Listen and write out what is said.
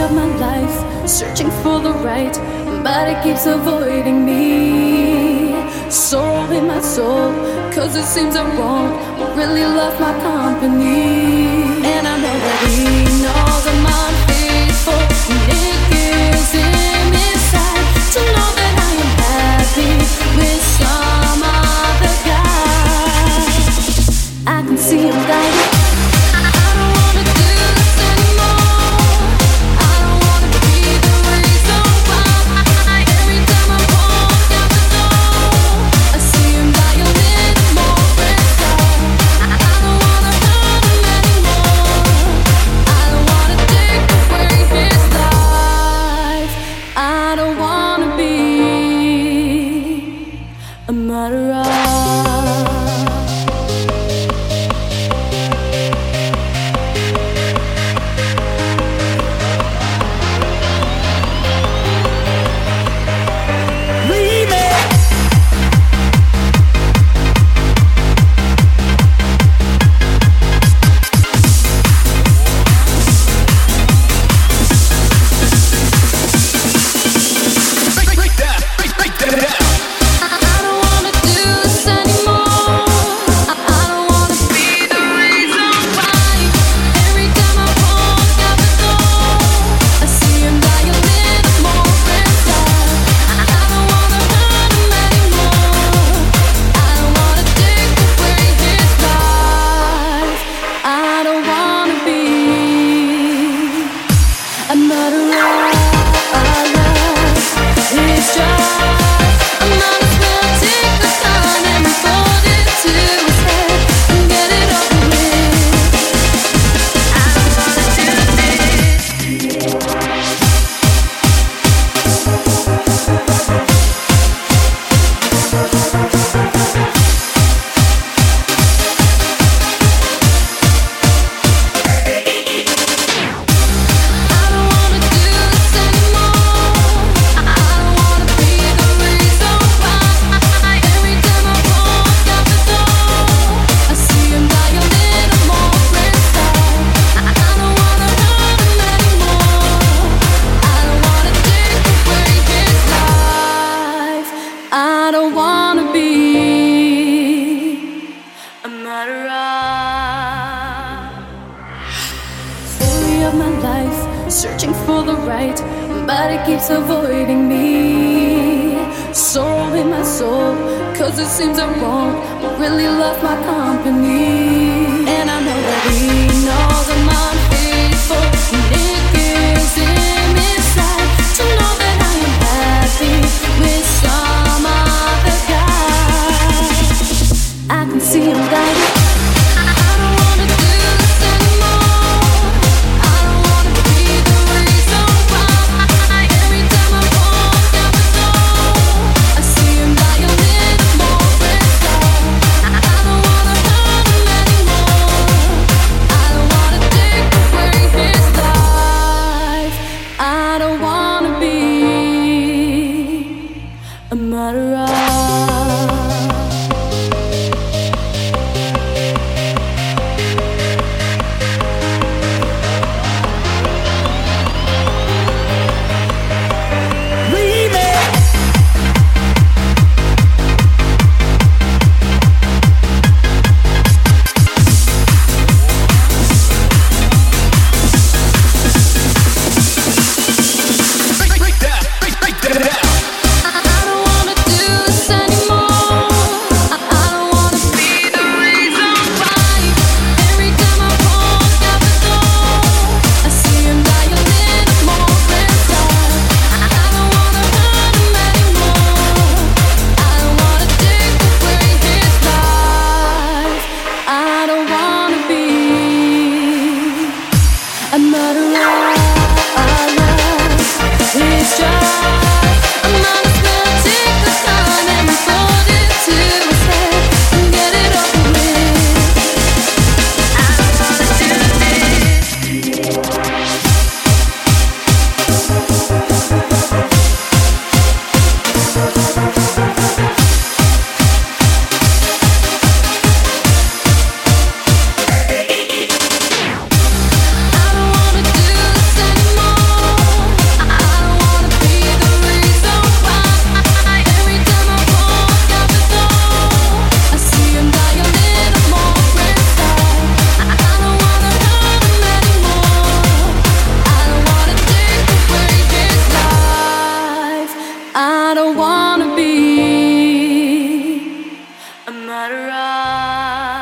of my life, searching for the right, but it keeps avoiding me. Sorrow in my soul, cause it seems I'm wrong, really love my company. And I know that he knows I'm unfaithful, and it gives him inside to know that I am happy with some other guy. I can see him dying. Searching for the right, but it keeps avoiding me. Sorrow in my soul, cause it seems I'm wrong, but really love my company. And I know that he knows I'm unfaithful, and it gives him inside to know that I am happy with some other guy. I can see him dying. I heart.